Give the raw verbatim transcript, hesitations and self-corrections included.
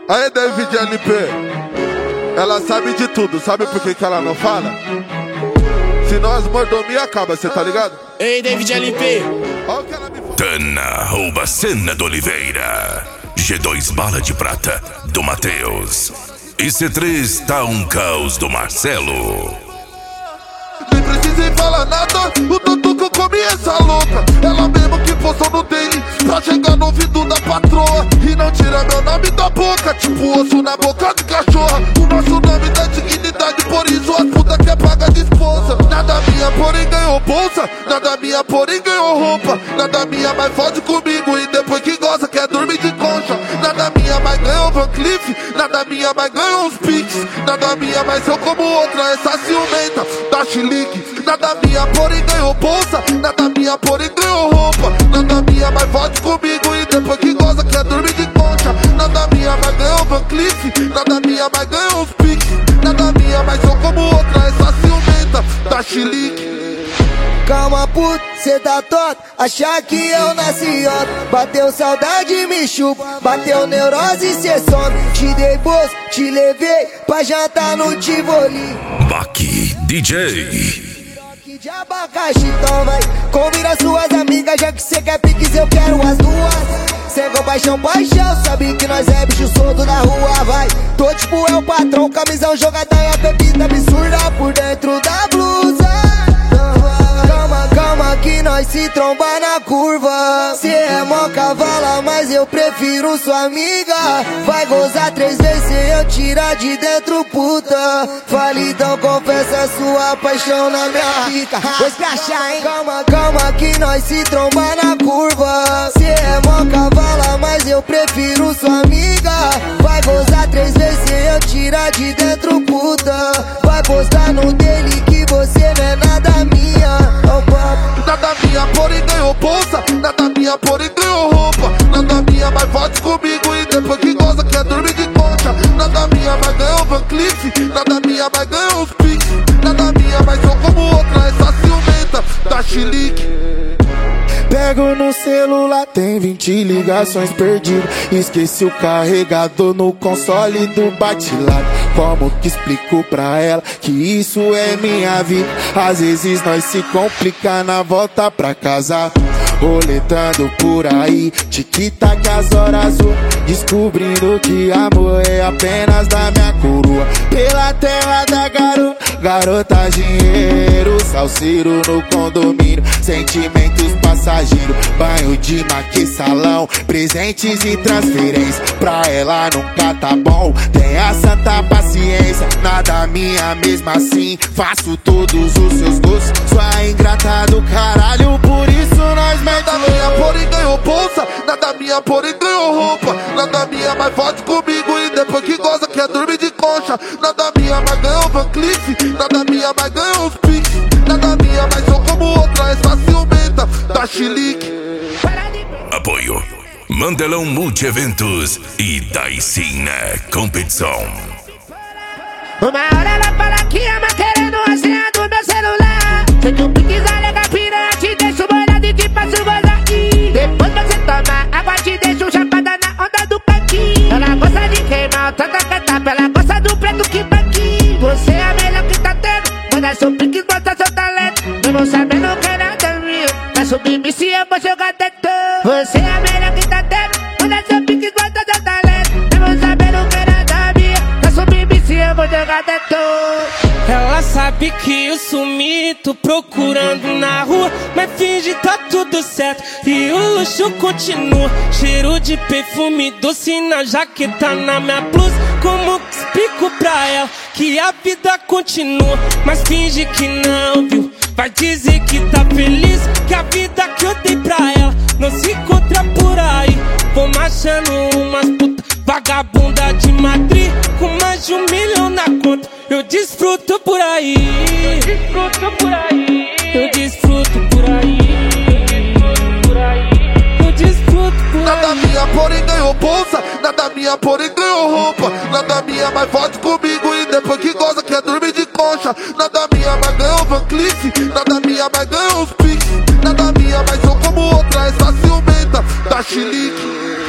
Aí, David L P, ela sabe de tudo, sabe por que que ela não fala? Se nós mordomia acaba, cê tá ligado? Ei, David L P. Olha o que ela me fala. Tana rouba cena do Oliveira. G dois bala de prata do Matheus. E C três tá um caos do Marcelo. Nem precisei falar nada, o tanto que eu comi essa louca. Ela mesmo que postou no daily pra chegar no ouvido da patroa e não tira meu nome da boca, tipo osso na boca de cachorra. O nosso nome dá dignidade, por isso as putas quer pagar de esposa. Nada minha, porém ganhou bolsa. Nada minha, porém ganhou roupa. Nada minha, mas fode comigo e depois que goza quer dormir de concha. Nada minha, mas ganhou Van Cleef. Nada minha, mas ganhou uns piques. Nada minha, mas eu como outra, essa ciumenta da chilique. Nada minha, porém ganhou bolsa. Nada minha, porém ganhou roupa. Nada minha, mas fode comigo e depois que goza quer dormir de concha. Nada minha, mas ganhou Van Cleef. Nada minha, mas ganhou uns piques. Nada minha, mas eu como outra, essa ciumenta da chilique. Calma, puto, cê tá torto, achar que eu nasci ontem. Bateu saudade, me chupa, bateu neurose, cê some. Te dei bolsa, te levei pra jantar no Tivoli. Baqui D J. De abacaxi, então vai, convida suas amigas, já que cê quer piques, eu quero as duas. Sem compaixão, paixão, sabe que nós é bicho solto na rua, vai. Tô tipo é o patrão, camisão jogadão e a bebida absurda por dentro da blusa. Calma, calma que nós se tromba na curva. Cê é mó cavala, mas eu prefiro sua amiga. Vai gozar três vezes se eu tirar de dentro, puta. Fale então, confessa sua paixão na minha rica. Vou escrachar, hein? Calma, calma que nós se tromba na curva. Cê é mó cavala, mas eu prefiro sua amiga. Vai gozar três vezes se eu tirar de dentro, puta. Vai postar no dele que você não é nada minha. Nada minha, porém ganhou bolsa. Nada minha, porém ganhou roupa. Nada minha, mas fode comigo e depois que goza quer dormir de concha. Nada minha, mas ganhou Van Cleef. Nada minha, mas ganhou uns piques. Nada minha, mas eu como outra, essa ciumenta da chilique. Pego no celular, tem vinte ligações perdidas. Esqueci o carregador no console do bate-lado. Como que explico pra ela que isso é minha vida? Às vezes nós se complica na volta pra casa. Roletando por aí, tic-tac as horas voam, descobrindo que amor é apenas da minha coroa. Pela terra da garoa, garota dinheiro, salseiro no condomínio, sentimentos passageiros, banho de maque salão, presentes e transferência. Pra ela nunca tá bom, tenha santa paciência. Nada minha, mesmo assim faço todos os seus gostos. Sua ingrata do caralho, por isso nós. Nada minha, porém ganhou bolsa. Nada minha, porém ganhou roupa. Nada minha, mas fode comigo e depois que goza quer dormir de concha. Nada minha, mas ganhou Van Cleef. Nada minha, mas ganhou uns piques. Nada minha, mas eu como outra, essa ciumenta da chilique. Apoio Mandelão Multi-Eventos e Daicine Competição. Uma hora ela fala que ama querendo a senha do meu celular. Se tu quiser ligar piranha, te deixo molhado e te faço gozar. Depois você toma água, te deixo chapada na onda do cantinho. Ela gosta de queimar, tanta catapa, ela gosta do preto que baqui. Você é a melhor que tá tendo, manda seu pique, mostra seu talento. Mesmo sabendo que é nada meu, pra subir me se eu vou jogar dentro. Você é a melhor que tá tendo, manda seu pique, mostra seu talento. Mesmo sabendo que é nada meu, pra subir me se eu vou jogar dentro. Ela sabe que eu sumi, tô procurando na rua, mas finge tá tudo certo e o luxo continua. Cheiro de perfume doce na jaqueta, na minha blusa. Como que explico pra ela que a vida continua, mas finge que não viu? Vai dizer que tá feliz, que a vida que eu dei pra ela não se encontra por aí. Vou marchando umas putas vagabunda de Madrid, com mais de um milhão na conta. Eu desfruto por aí, eu desfruto por aí, eu desfruto por aí, eu desfruto por aí. Nada minha, porém ganhou bolsa. Nada minha, porém ganhou roupa. Nada minha, mas fode comigo e depois que goza quer dormir de concha. Nada minha, mas ganhou Van Cleef. Nada minha, mas ganhou uns piques. Nada minha, mas eu como outra, essa ciumenta da chilique.